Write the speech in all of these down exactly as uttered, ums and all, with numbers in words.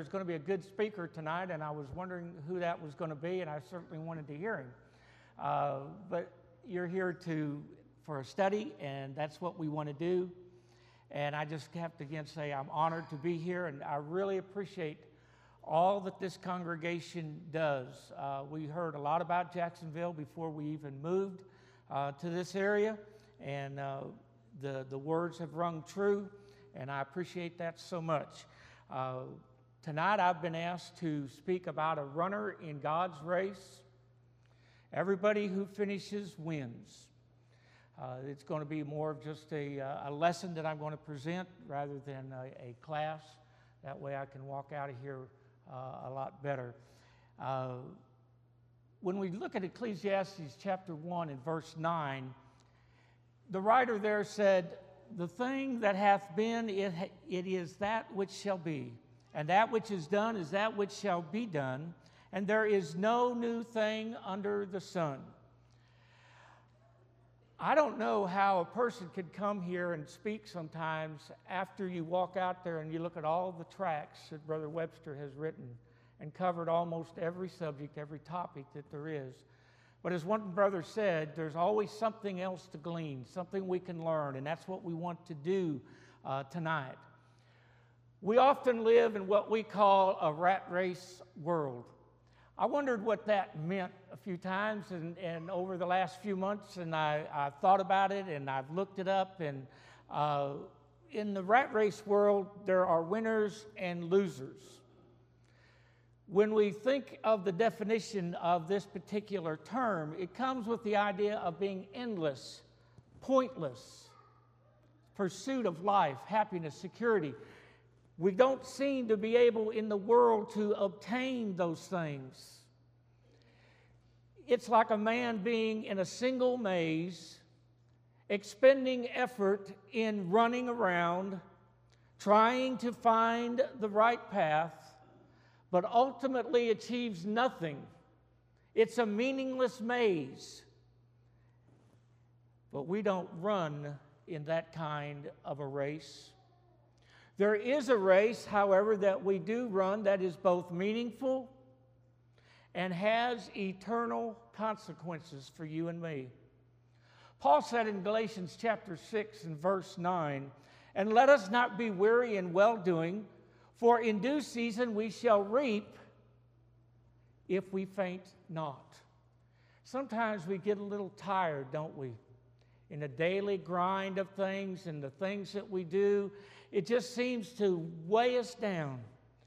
there's going to be a good speaker tonight, and I was wondering who that was going to be, and I certainly wanted to hear him. Uh, but you're here to for a study, and that's what we want to do. And I just have to again say I'm honored to be here, and I really appreciate all that this congregation does. Uh, we heard a lot about Jacksonville before we even moved uh, to this area, and uh, the, the words have rung true, and I appreciate that so much. Uh, tonight I've been asked to speak about a runner in God's race. Everybody who finishes wins. Uh, it's going to be more of just a, a lesson that I'm going to present rather than a, a class. That way I can walk out of here uh, a lot better. Uh, when we look at Ecclesiastes chapter one and verse nine, the writer there said, "The thing that hath been, it, it is that which shall be, and that which is done is that which shall be done, and there is no new thing under the sun." I don't know how a person could come here and speak sometimes after you walk out there and you look at all the tracts that Brother Webster has written and covered almost every subject, every topic that there is. But as one brother said, there's always something else to glean, something we can learn, and that's what we want to do uh, tonight. We often live in what we call a rat race world. I wondered what that meant a few times, and, and over the last few months, and I, I've thought about it, and I've looked it up, and uh, in the rat race world, there are winners and losers. When we think of the definition of this particular term, it comes with the idea of being endless, pointless, pursuit of life, happiness, security. We don't seem to be able in the world to obtain those things. It's like a man being in a single maze, expending effort in running around, trying to find the right path, but ultimately achieves nothing. It's a meaningless maze. But we don't run in that kind of a race. There is a race, however, that we do run that is both meaningful and has eternal consequences for you and me. Paul said in Galatians chapter six and verse nine, "And let us not be weary in well-doing, for in due season we shall reap if we faint not." Sometimes we get a little tired, don't we? In the daily grind of things and the things that we do, it just seems to weigh us down.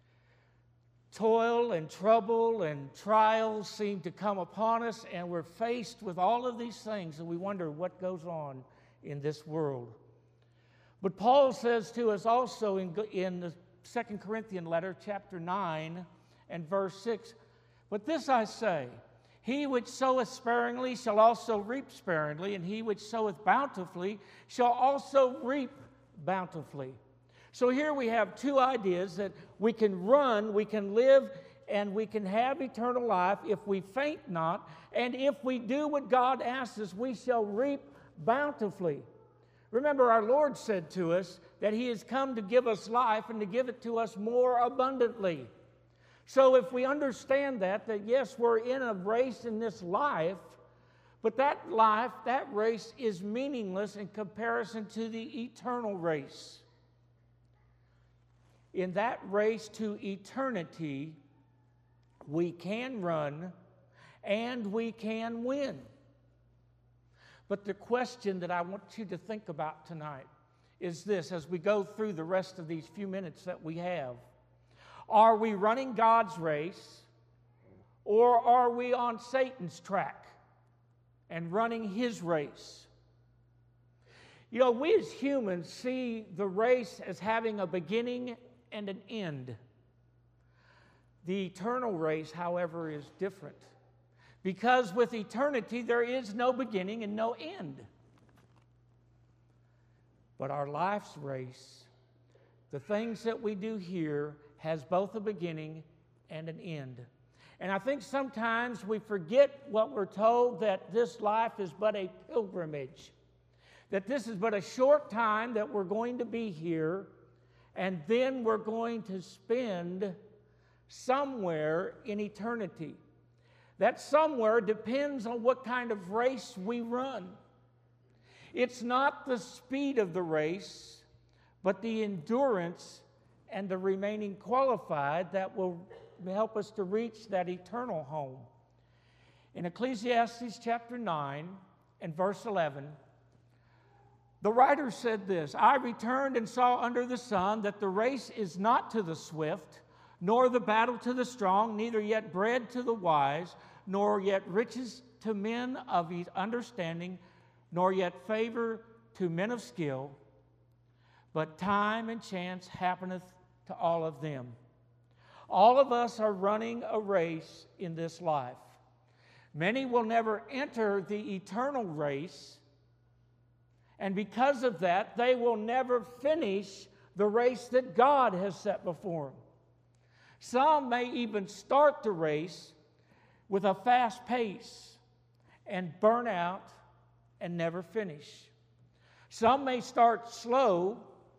Toil and trouble and trials seem to come upon us, and we're faced with all of these things, and we wonder what goes on in this world. But Paul says to us also in, in the Second Corinthians letter, chapter nine and verse six, "But this I say, he which soweth sparingly shall also reap sparingly, and he which soweth bountifully shall also reap bountifully." So here we have two ideas that we can run, we can live, and we can have eternal life if we faint not, and if we do what God asks us, we shall reap bountifully. Remember, our Lord said to us that He has come to give us life and to give it to us more abundantly. So if we understand that, that yes, we're in a race in this life, but that life, that race is meaningless in comparison to the eternal race. In that race to eternity, we can run and we can win. But the question that I want you to think about tonight is this, as we go through the rest of these few minutes that we have. Are we running God's race, or are we on Satan's track and running his race? You know, we as humans see the race as having a beginning and an end. The eternal race, however, is different. Because with eternity, there is no beginning and no end. But our life's race, the things that we do here, has both a beginning and an end. And I think sometimes we forget what we're told, that this life is but a pilgrimage. That this is but a short time that we're going to be here, and then we're going to spend somewhere in eternity. That somewhere depends on what kind of race we run. It's not the speed of the race, but the endurance and the remaining qualified that will help us to reach that eternal home. In Ecclesiastes chapter nine and verse eleven, the writer said this, "I returned and saw under the sun that the race is not to the swift, nor the battle to the strong, neither yet bread to the wise, nor yet riches to men of understanding, nor yet favor to men of skill, but time and chance happeneth to all of them." All of us are running a race in this life. Many will never enter the eternal race, and because of that, they will never finish the race that God has set before them. Some may even start the race with a fast pace and burn out and never finish. Some may start slow,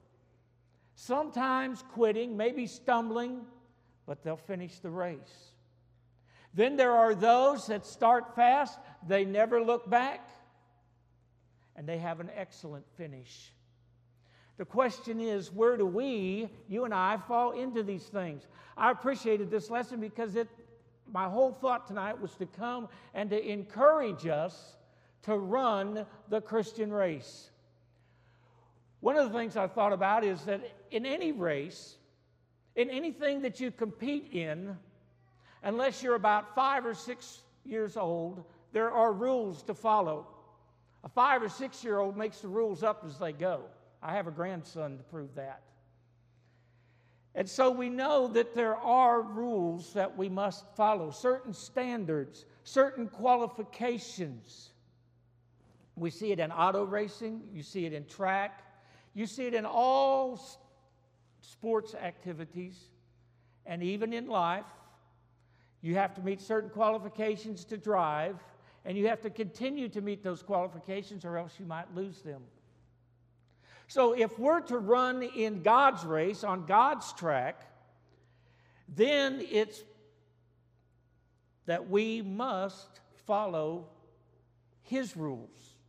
sometimes quitting, maybe stumbling, but they'll finish the race. Then there are those that start fast, they never look back, and they have an excellent finish. The question is, where do we, you and I, fall into these things? I appreciated this lesson because it, my whole thought tonight was to come and to encourage us to run the Christian race. One of the things I thought about is that in any race, in anything that you compete in, unless you're about five or six years old, there are rules to follow. A five or six-year-old makes the rules up as they go. I have a grandson to prove that. And so we know that there are rules that we must follow, certain standards, certain qualifications. We see it in auto racing, you see it in track, you see it in all sports activities, and even in life. You have to meet certain qualifications to drive, and you have to continue to meet those qualifications or else you might lose them. So if we're to run in God's race, on God's track, then it's that we must follow His rules.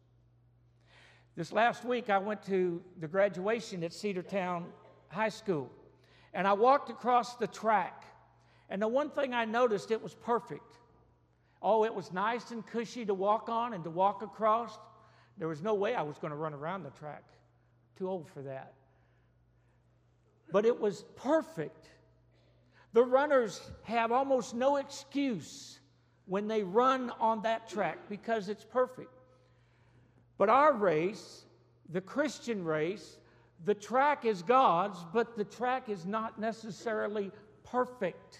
This last week I went to the graduation at Cedartown High School, and I walked across the track, and the one thing I noticed, it was perfect. Oh, it was nice and cushy to walk on and to walk across. There was no way I was going to run around the track. Too old for that. But it was perfect. The runners have almost no excuse when they run on that track because it's perfect. But our race, the Christian race, the track is God's, but the track is not necessarily perfect.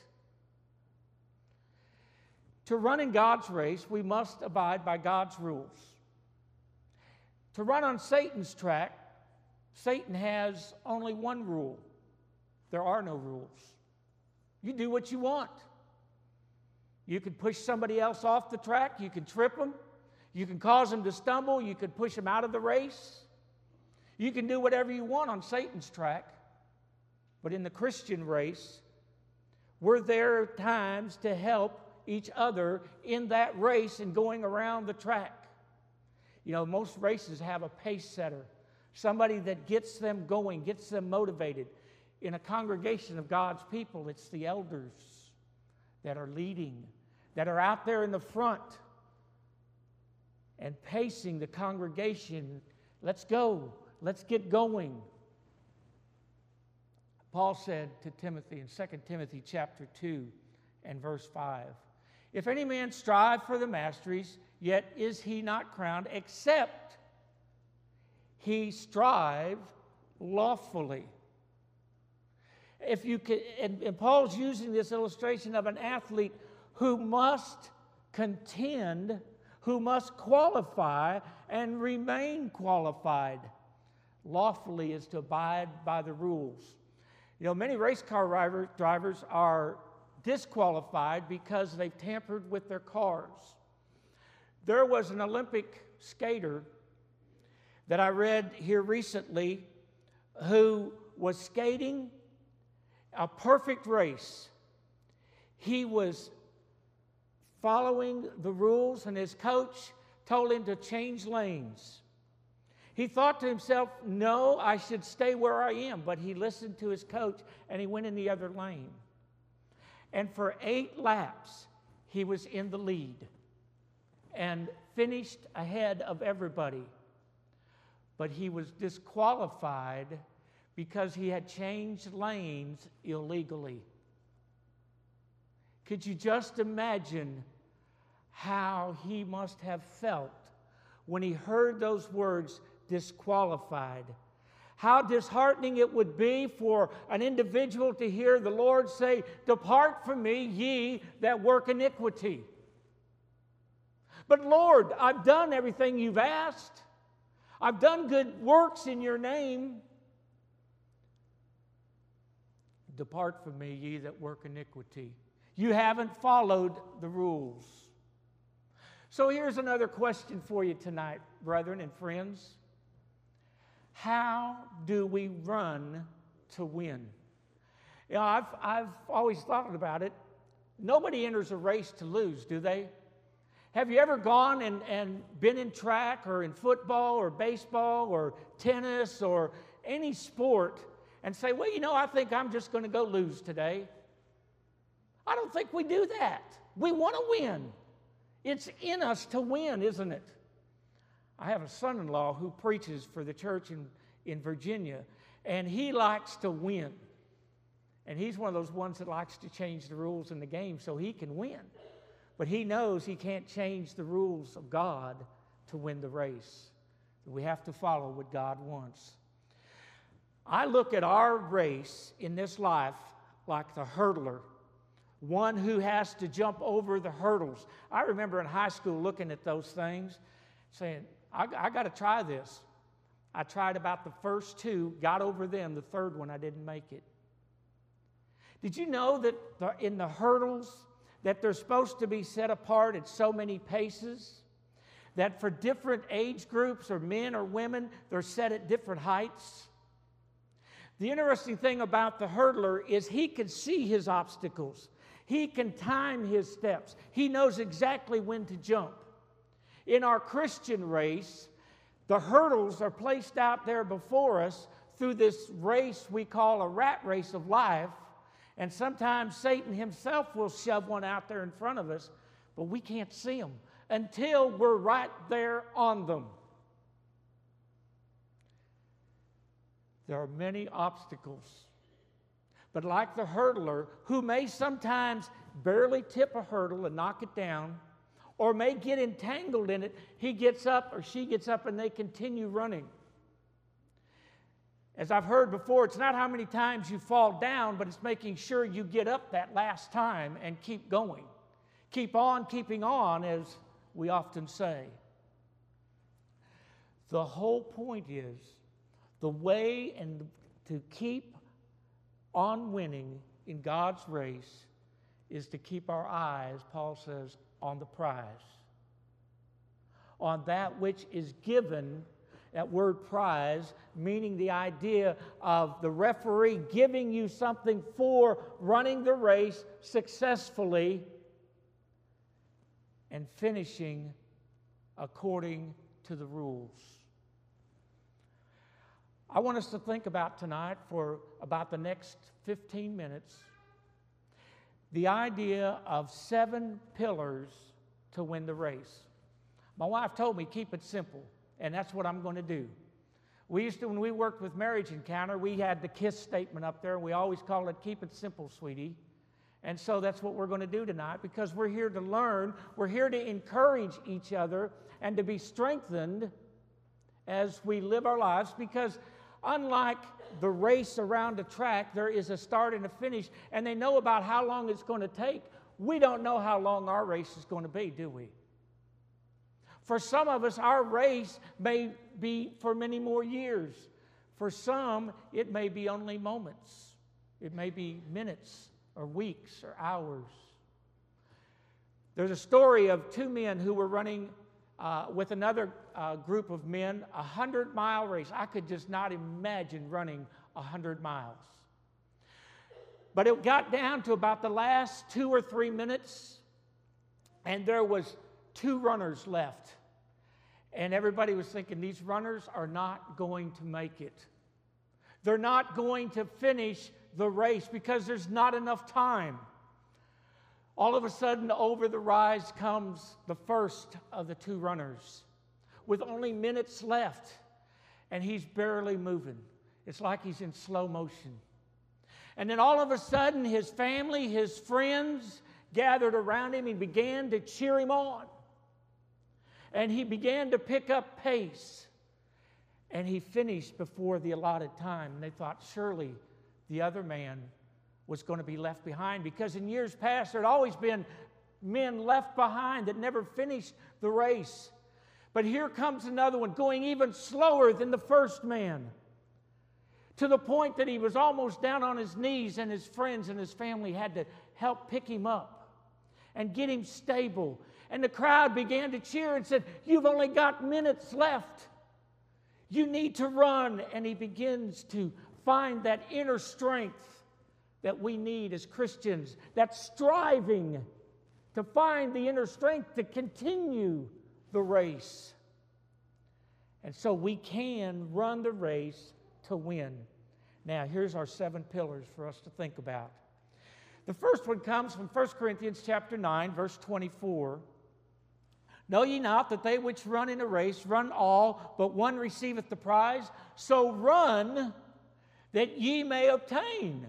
To run in God's race, we must abide by God's rules. To run on Satan's track, Satan has only one rule. There are no rules. You do what you want. You can push somebody else off the track. You can trip them. You can cause them to stumble. You can push them out of the race. You can do whatever you want on Satan's track. But in the Christian race, we're there at times to help each other in that race and going around the track. You know, most races have a pace setter, somebody that gets them going, gets them motivated. In a congregation of God's people, it's the elders that are leading, that are out there in the front and pacing the congregation. Let's go. Let's get going. Paul said to Timothy in Second Timothy chapter two and verse five, "If any man strive for the masteries, yet is he not crowned, except he strive lawfully." If you can, and, and Paul's using this illustration of an athlete who must contend, who must qualify and remain qualified. Lawfully is to abide by the rules. You know, many race car driver, drivers are disqualified because they've tampered with their cars. There was an Olympic skater that I read here recently who was skating a perfect race. he was following the rules, and his coach told him to change lanes. He thought to himself, no, I should stay where I am. But he listened to his coach, and he went in the other lane. And for eight laps, he was in the lead and finished ahead of everybody. But he was disqualified because he had changed lanes illegally. Could you just imagine how he must have felt when he heard those words, disqualified? How disheartening it would be for an individual to hear the Lord say, depart from me, ye that work iniquity. But Lord, I've done everything you've asked. I've done good works in your name. Depart from me, ye that work iniquity. You haven't followed the rules. So here's another question for you tonight, brethren and friends. How do we run to win? You know, I've, I've always thought about it. Nobody enters a race to lose, do they? Have you ever gone and, and been in track or in football or baseball or tennis or any sport and say, well, you know, I think I'm just going to go lose today? I don't think we do that. We want to win. It's in us to win, isn't it? I have a son-in-law who preaches for the church in, in Virginia, and he likes to win. And he's one of those ones that likes to change the rules in the game so he can win. But he knows he can't change the rules of God to win the race. We have to follow what God wants. I look at our race in this life like the hurdler, one who has to jump over the hurdles. I remember in high school looking at those things, saying, I, I got to try this. I tried about the first two, got over them. The third one, I didn't make it. Did you know that the, in the hurdles that they're supposed to be set apart at so many paces? That for different age groups or men or women, they're set at different heights? The interesting thing about the hurdler is he can see his obstacles. He can time his steps. He knows exactly when to jump. In our Christian race, the hurdles are placed out there before us through this race we call a rat race of life. And sometimes Satan himself will shove one out there in front of us, but we can't see them until we're right there on them. There are many obstacles. But like the hurdler, who may sometimes barely tip a hurdle and knock it down, or may get entangled in it, he gets up or she gets up and they continue running. As I've heard before, it's not how many times you fall down, but it's making sure you get up that last time and keep going. Keep on keeping on, as we often say. The whole point is the way and to keep on winning in God's race is to keep our eyes, Paul says, on the prize, on that which is given. That word prize, meaning the idea of the referee giving you something for running the race successfully and finishing according to the rules. I want us to think about tonight for about the next fifteen minutes the idea of seven pillars to win the race. My wife told me, keep it simple, and that's what I'm going to do. We used to, when we worked with Marriage Encounter, we had the KISS statement up there, and we always called it, keep it simple, sweetie. And so that's what we're going to do tonight, because we're here to learn, we're here to encourage each other, and to be strengthened as we live our lives, because unlike the race around a track, there is a start and a finish, and they know about how long it's going to take. We don't know how long our race is going to be, do we? For some of us, our race may be for many more years. For some, it may be only moments. It may be minutes or weeks or hours. There's a story of two men who were running uh, with another uh, group of men, a hundred-mile race. I could just not imagine running a hundred miles. But it got down to about the last two or three minutes, and there was two runners left. And everybody was thinking, these runners are not going to make it. They're not going to finish the race because there's not enough time. All of a sudden, over the rise comes the first of the two runners with only minutes left, and he's barely moving. It's like he's in slow motion. And then all of a sudden, his family, his friends gathered around him and began to cheer him on. And he began to pick up pace. And he finished before the allotted time. And they thought, surely the other man was going to be left behind, because in years past there had always been men left behind that never finished the race. But here comes another one going even slower than the first man, to the point that he was almost down on his knees, and his friends and his family had to help pick him up and get him stable. And the crowd began to cheer and said, you've only got minutes left. You need to run. And he begins to find that inner strength that we need as Christians, that striving to find the inner strength to continue the race. And so we can run the race to win. Now, here's our seven pillars for us to think about. The first one comes from First Corinthians chapter nine, verse twenty-four. Know ye not that they which run in a race run all, but one receiveth the prize? So run that ye may obtain.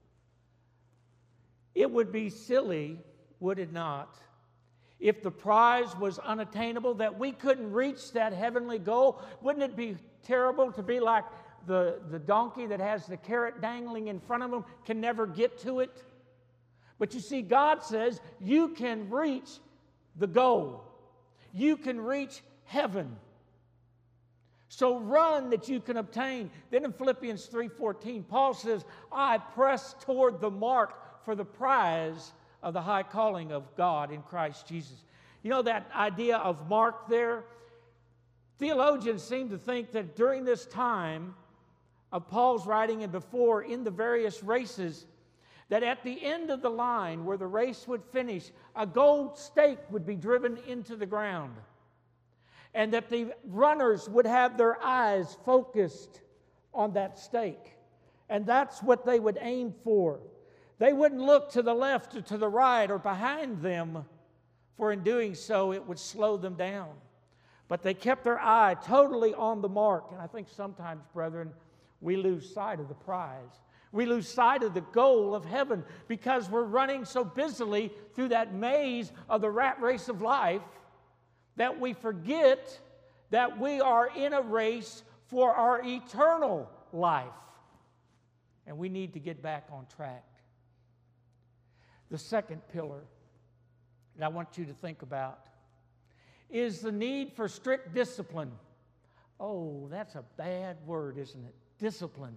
It would be silly, would it not, if the prize was unattainable, that we couldn't reach that heavenly goal? Wouldn't it be terrible to be like the, the donkey that has the carrot dangling in front of him, can never get to it? But you see, God says you can reach the goal. You can reach heaven. So run that you can obtain. Then in Philippians three fourteen, Paul says, I press toward the mark for the prize of the high calling of God in Christ Jesus. You know that idea of mark there? Theologians seem to think that during this time of Paul's writing and before, in the various races, that at the end of the line where the race would finish, a gold stake would be driven into the ground, and that the runners would have their eyes focused on that stake, and that's what they would aim for. They wouldn't look to the left or to the right or behind them, for in doing so it would slow them down. But they kept their eye totally on the mark. And I think sometimes, brethren, we lose sight of the prize. We lose sight of the goal of heaven because we're running so busily through that maze of the rat race of life that we forget that we are in a race for our eternal life. And we need to get back on track. The second pillar that I want you to think about is the need for strict discipline. Oh, that's a bad word, isn't it? Discipline.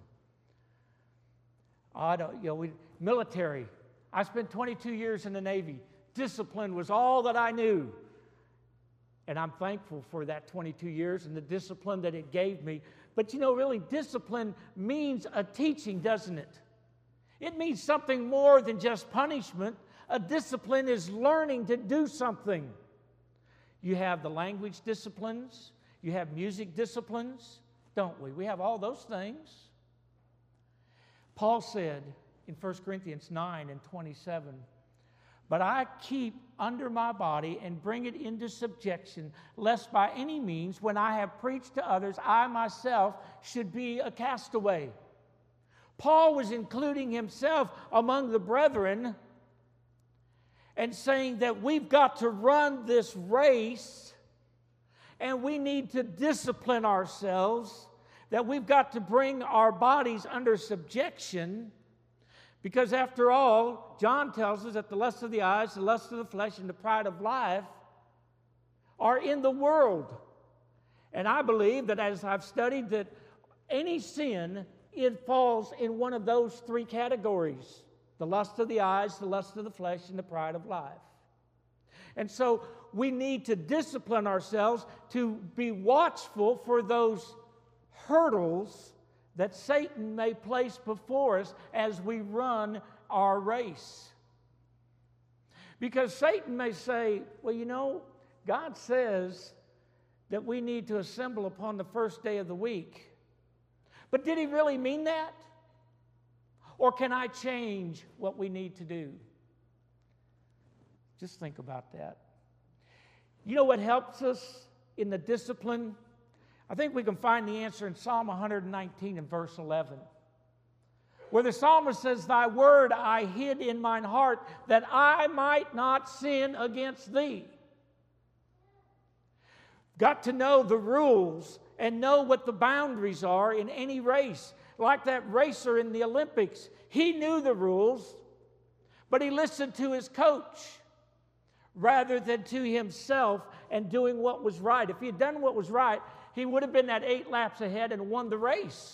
I don't, you know, we, military. I spent twenty-two years in the Navy. Discipline was all that I knew. And I'm thankful for that twenty-two years and the discipline that it gave me. But you know, really, discipline means a teaching, doesn't it? It means something more than just punishment. A discipline is learning to do something. You have the language disciplines. You have music disciplines, don't we? We have all those things. Paul said in First Corinthians nine and twenty-seven, but I keep under my body and bring it into subjection, lest by any means, when I have preached to others, I myself should be a castaway. Paul was including himself among the brethren and saying that we've got to run this race and we need to discipline ourselves, that we've got to bring our bodies under subjection, because after all, John tells us that the lust of the eyes, the lust of the flesh, and the pride of life are in the world. And I believe that as I've studied that any sin, it falls in one of those three categories: the lust of the eyes, the lust of the flesh, and the pride of life. And so we need to discipline ourselves to be watchful for those hurdles that Satan may place before us as we run our race. Because Satan may say, well, you know, God says that we need to assemble upon the first day of the week. But did he really mean that? Or can I change what we need to do? Just think about that. You know what helps us in the discipline? I think we can find the answer in Psalm one nineteen and verse eleven, where the psalmist says, Thy word I hid in mine heart, that I might not sin against thee. Got to know the rules and know what the boundaries are in any race. Like that racer in the Olympics. He knew the rules, but he listened to his coach rather than to himself and doing what was right. If he had done what was right, he would have been that eight laps ahead and won the race.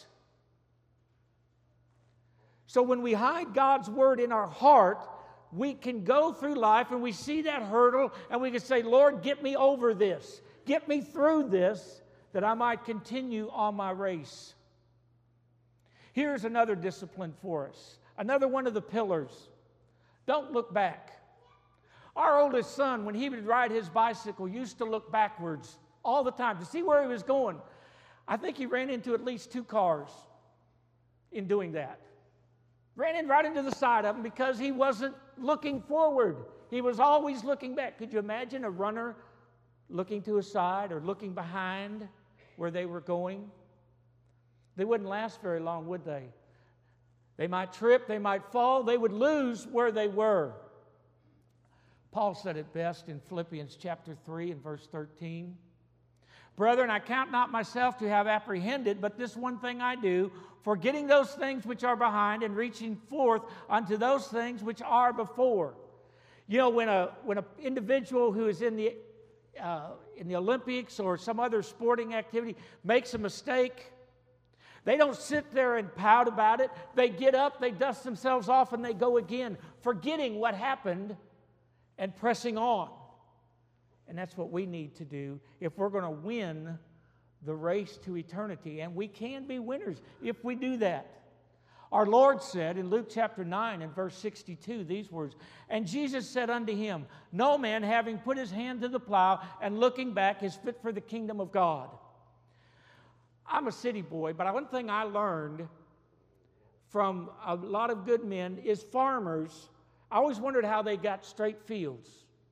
So when we hide God's word in our heart, we can go through life and we see that hurdle and we can say, Lord, get me over this. Get me through this that I might continue on my race. Here's another discipline for us. Another one of the pillars. Don't look back. Our oldest son, when he would ride his bicycle, used to look backwards all the time to see where he was going. I think he ran into at least two cars in doing that. Ran in right into the side of them because he wasn't looking forward. He was always looking back. Could you imagine a runner looking to his side or looking behind where they were going? They wouldn't last very long, would they? They might trip, they might fall, they would lose where they were. Paul said it best in Philippians chapter three and verse thirteen. Brethren, I count not myself to have apprehended, but this one thing I do, forgetting those things which are behind and reaching forth unto those things which are before. You know, when a when an individual who is in the uh, in the Olympics or some other sporting activity makes a mistake, they don't sit there and pout about it. They get up, they dust themselves off, and they go again, forgetting what happened and pressing on. And that's what we need to do if we're going to win the race to eternity. And we can be winners if we do that. Our Lord said in Luke chapter nine and verse sixty-two these words, And Jesus said unto him, No man having put his hand to the plow and looking back is fit for the kingdom of God. I'm a city boy, but one thing I learned from a lot of good men is farmers, I always wondered how they got straight fields.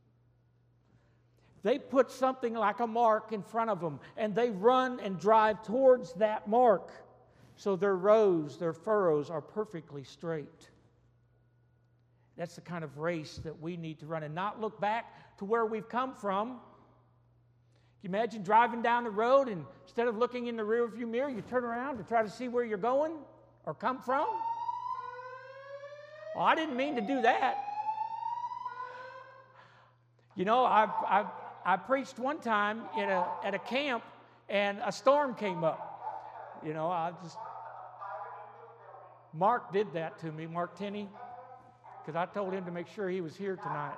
They put something like a mark in front of them, and they run and drive towards that mark. So their rows, their furrows are perfectly straight. That's the kind of race that we need to run and not look back to where we've come from. Can you imagine driving down the road and instead of looking in the rearview mirror, you turn around to try to see where you're going or come from? Well, I didn't mean to do that. You know, I I I preached one time in a at a camp and a storm came up. You know, I just Mark did that to me, Mark Tenney, because I told him to make sure he was here tonight.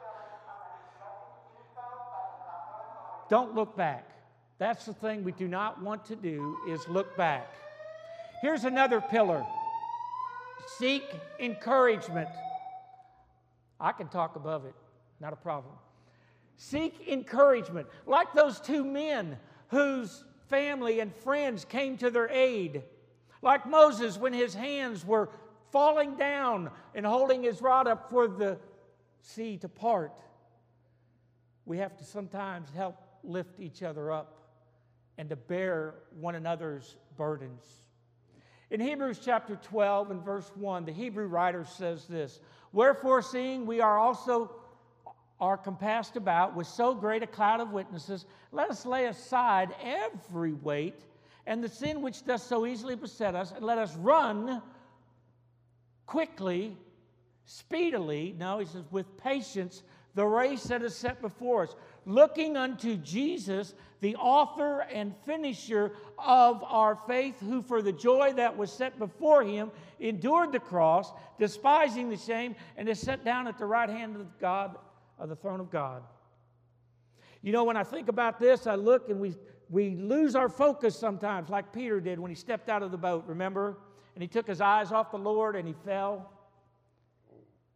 Don't look back. That's the thing we do not want to do, is look back. Here's another pillar. Seek encouragement. I can talk above it, not a problem. Seek encouragement. Like those two men whose family and friends came to their aid. Like Moses when his hands were falling down and holding his rod up for the sea to part. We have to sometimes help lift each other up and to bear one another's burdens. In Hebrews chapter twelve and verse one, the Hebrew writer says this, Wherefore, seeing we are also are compassed about with so great a cloud of witnesses, let us lay aside every weight and the sin which does so easily beset us, and let us run quickly, speedily, no, he says, with patience, the race that is set before us, looking unto Jesus, the author and finisher of our faith, who for the joy that was set before him endured the cross, despising the shame, and is set down at the right hand of God, of the throne of God. You know, when I think about this, I look and we we lose our focus sometimes, like Peter did when he stepped out of the boat, remember? And he took his eyes off the Lord and he fell.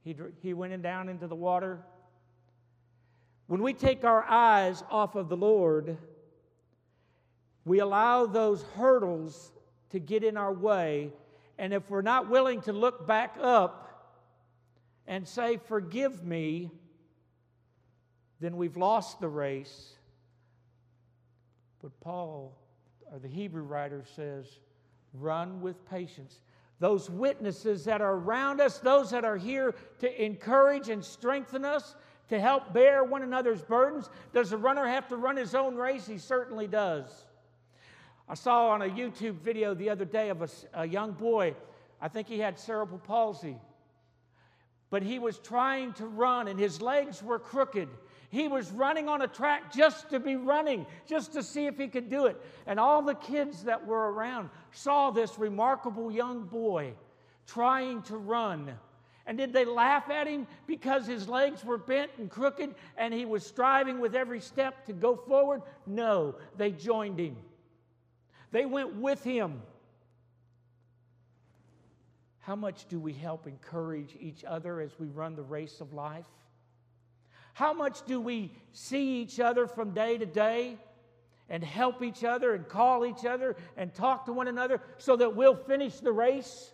He, dr- he went in down into the water. When we take our eyes off of the Lord, we allow those hurdles to get in our way. And if we're not willing to look back up and say, "Forgive me," then we've lost the race. But Paul, or the Hebrew writer, says, run with patience. Those witnesses that are around us, those that are here to encourage and strengthen us, to help bear one another's burdens. Does a runner have to run his own race? He certainly does. I saw on a YouTube video the other day of a, a young boy. I think he had cerebral palsy. But he was trying to run, and his legs were crooked. He was running on a track just to be running, just to see if he could do it. And all the kids that were around saw this remarkable young boy trying to run. And did they laugh at him because his legs were bent and crooked and he was striving with every step to go forward? No, they joined him. They went with him. How much do we help encourage each other as we run the race of life? How much do we see each other from day to day and help each other and call each other and talk to one another so that we'll finish the race?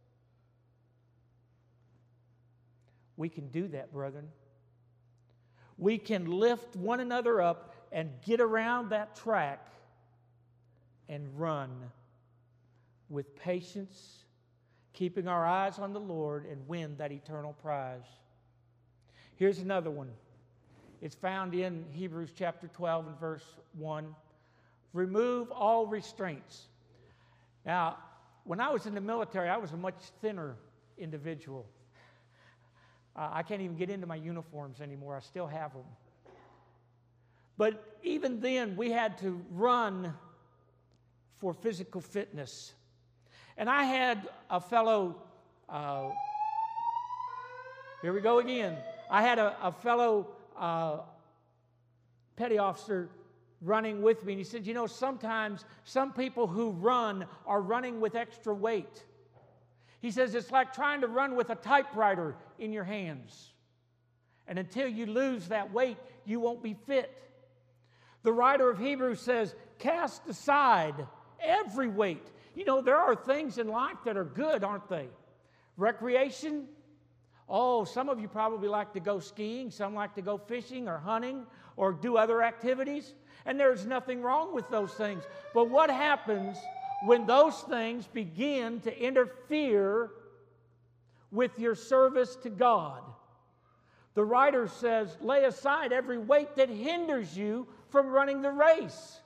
We can do that, brethren. We can lift one another up and get around that track and run with patience, keeping our eyes on the Lord, and win that eternal prize. Here's another one. It's found in Hebrews chapter twelve and verse one. Remove all restraints. Now, when I was in the military, I was a much thinner individual. Uh, I can't even get into my uniforms anymore. I still have them. But even then, we had to run for physical fitness. And I had a fellow, uh, here we go again. I had a, a fellow uh, petty officer running with me. And he said, you know, sometimes some people who run are running with extra weight. He says it's like trying to run with a typewriter in your hands. And until you lose that weight, you won't be fit. The writer of Hebrews says, cast aside every weight. You know, there are things in life that are good, aren't they? Recreation. Oh, some of you probably like to go skiing. Some like to go fishing or hunting or do other activities. And there's nothing wrong with those things. But what happens when those things begin to interfere with your service to God? The writer says, lay aside every weight that hinders you from running the race.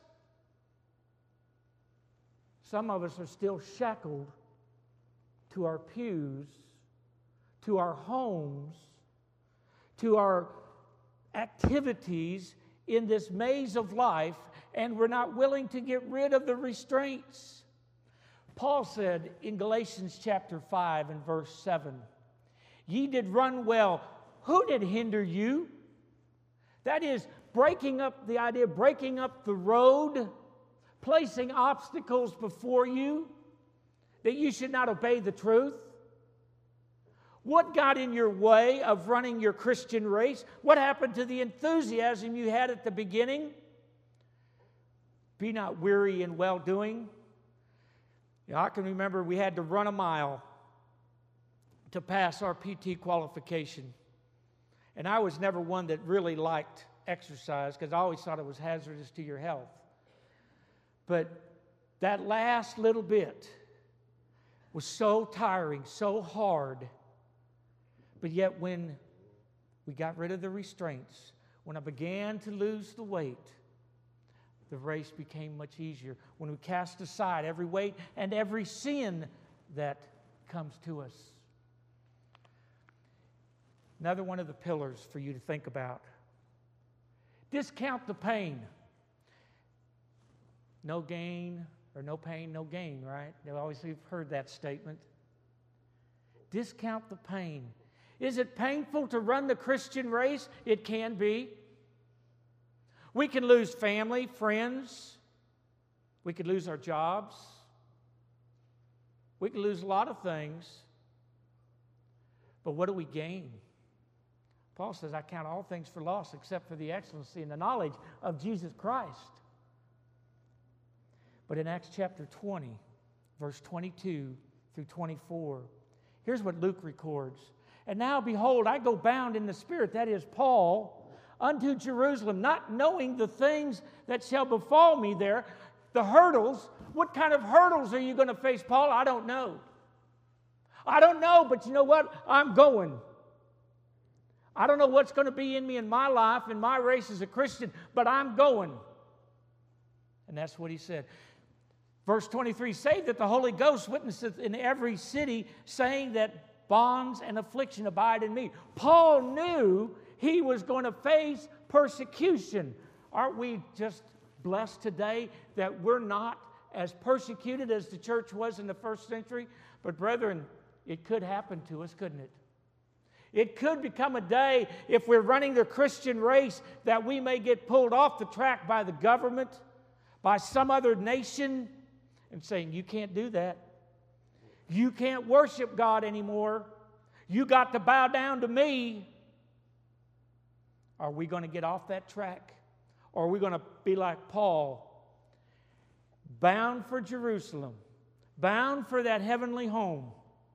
Some of us are still shackled to our pews, to our homes, to our activities in this maze of life, and we're not willing to get rid of the restraints. Paul said in Galatians chapter five and verse seven, ye did run well. Who did hinder you? That is, breaking up the idea, breaking up the road, placing obstacles before you, that you should not obey the truth. What got in your way of running your Christian race? What happened to the enthusiasm you had at the beginning? Be not weary in well-doing. You know, I can remember we had to run a mile to pass our P T qualification. And I was never one that really liked exercise because I always thought it was hazardous to your health. But that last little bit was so tiring, so hard. But yet when we got rid of the restraints, when I began to lose the weight, the race became much easier. When we cast aside every weight and every sin that comes to us. Another one of the pillars for you to think about. Discount the pain. No gain, or no pain, no gain, right? You always have heard that statement. Discount the pain. Is it painful to run the Christian race? It can be. We can lose family, friends. We could lose our jobs. We can lose a lot of things. But what do we gain? Paul says, I count all things for loss except for the excellency and the knowledge of Jesus Christ. But in Acts chapter twenty, verse twenty-two through twenty-four, here's what Luke records. And now, behold, I go bound in the Spirit, that is Paul, unto Jerusalem, not knowing the things that shall befall me there. The hurdles, what kind of hurdles are you going to face, Paul? I don't know. I don't know, but you know what? I'm going. I don't know what's going to be in me in my life, in my race as a Christian, but I'm going. And that's what he said. Verse twenty-three, say that the Holy Ghost witnesseth in every city, saying that bonds and affliction abide in me. Paul knew he was going to face persecution. Aren't we just blessed today that we're not as persecuted as the church was in the first century? But brethren, it could happen to us, couldn't it? It could become a day, if we're running the Christian race, that we may get pulled off the track by the government, by some other nation, and saying, you can't do that. You can't worship God anymore. You got to bow down to me. Are we going to get off that track? Or are we going to be like Paul, bound for Jerusalem, bound for that heavenly home?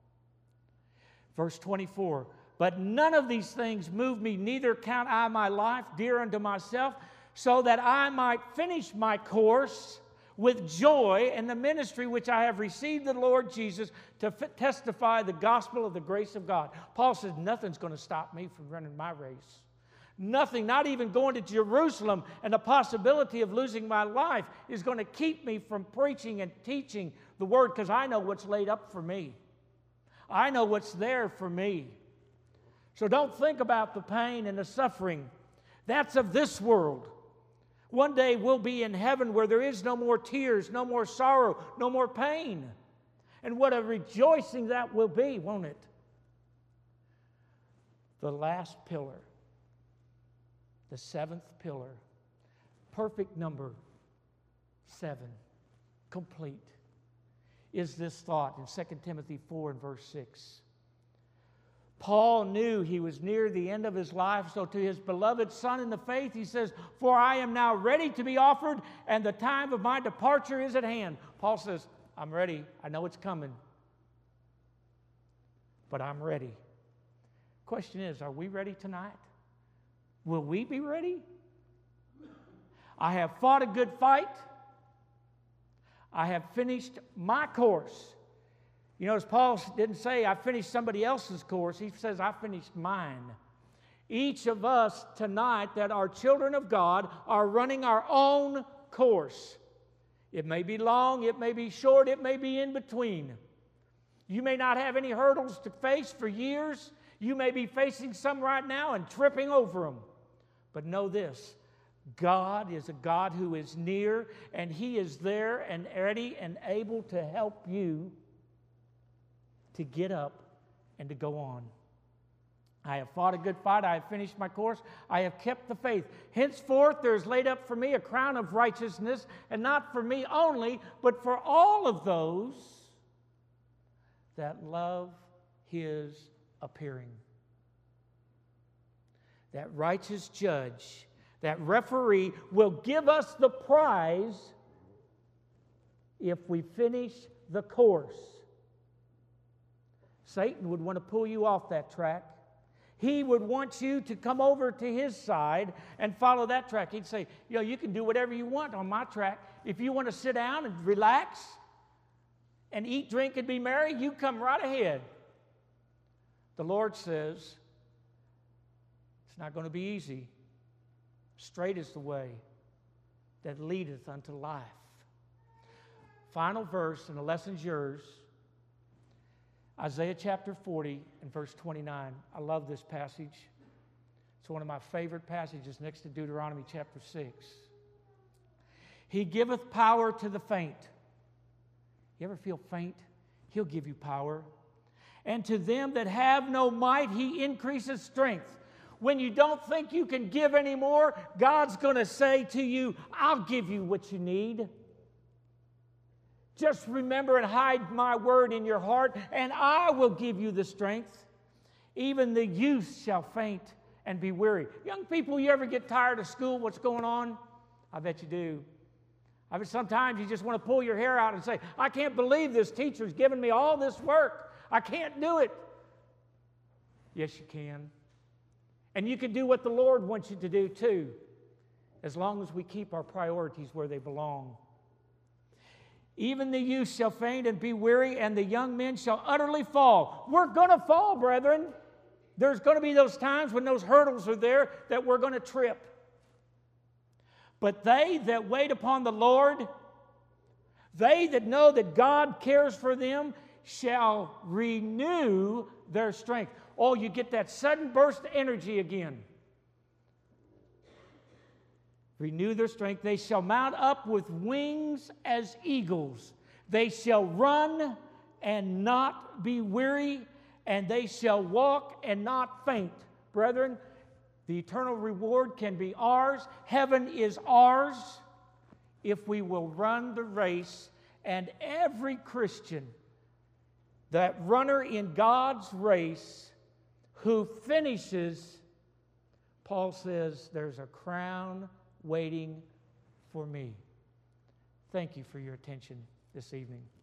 Verse twenty-four, but none of these things move me, neither count I my life dear unto myself, so that I might finish my course with joy in the ministry which I have received of the Lord Jesus to f- testify the gospel of the grace of God. Paul says, nothing's going to stop me from running my race. Nothing, not even going to Jerusalem and the possibility of losing my life is going to keep me from preaching and teaching the word, because I know what's laid up for me. I know what's there for me. So don't think about the pain and the suffering. That's of this world. One day we'll be in heaven where there is no more tears, no more sorrow, no more pain. And what a rejoicing that will be, won't it? The last pillar, the seventh pillar, perfect number seven, complete, is this thought in Second Timothy four and verse six. Paul knew he was near the end of his life, so to his beloved son in the faith, he says, for I am now ready to be offered, and the time of my departure is at hand. Paul says, I'm ready. I know it's coming, but I'm ready. Question is, are we ready tonight? Will we be ready? I have fought a good fight. I have finished my course. You notice Paul didn't say, I finished somebody else's course. He says, I finished mine. Each of us tonight that are children of God are running our own course. It may be long, it may be short, it may be in between. You may not have any hurdles to face for years. You may be facing some right now and tripping over them. But know this, God is a God who is near, and He is there and ready and able to help you to get up and to go on. I have fought a good fight. I have finished my course. I have kept the faith. Henceforth there is laid up for me a crown of righteousness, and not for me only, but for all of those that love His appearing. That righteous judge, that referee will give us the prize if we finish the course. Satan would want to pull you off that track. He would want you to come over to his side and follow that track. He'd say, you know, you can do whatever you want on my track. If you want to sit down and relax and eat, drink, and be merry, you come right ahead. The Lord says, it's not going to be easy. Straight is the way that leadeth unto life. Final verse, and the lesson's yours. Isaiah chapter forty and verse twenty-nine. I love this passage. It's one of my favorite passages next to Deuteronomy chapter six. He giveth power to the faint. You ever feel faint? He'll give you power. And to them that have no might, He increases strength. When you don't think you can give anymore, God's going to say to you, I'll give you what you need. Just remember and hide my word in your heart, and I will give you the strength. Even the youth shall faint and be weary. Young people, you ever get tired of school, what's going on? I bet you do. I mean, sometimes you just want to pull your hair out and say, I can't believe this teacher's giving me all this work. I can't do it. Yes, you can. And you can do what the Lord wants you to do too, as long as we keep our priorities where they belong. Even the youth shall faint and be weary, and the young men shall utterly fall. We're going to fall, brethren. There's going to be those times when those hurdles are there that we're going to trip. But they that wait upon the Lord, they that know that God cares for them, shall renew their strength. Oh, you get that sudden burst of energy again. Renew their strength. They shall mount up with wings as eagles. They shall run and not be weary, and they shall walk and not faint. Brethren, the eternal reward can be ours. Heaven is ours if we will run the race. And every Christian, that runner in God's race who finishes, Paul says, there's a crown waiting for me. Thank you for your attention this evening.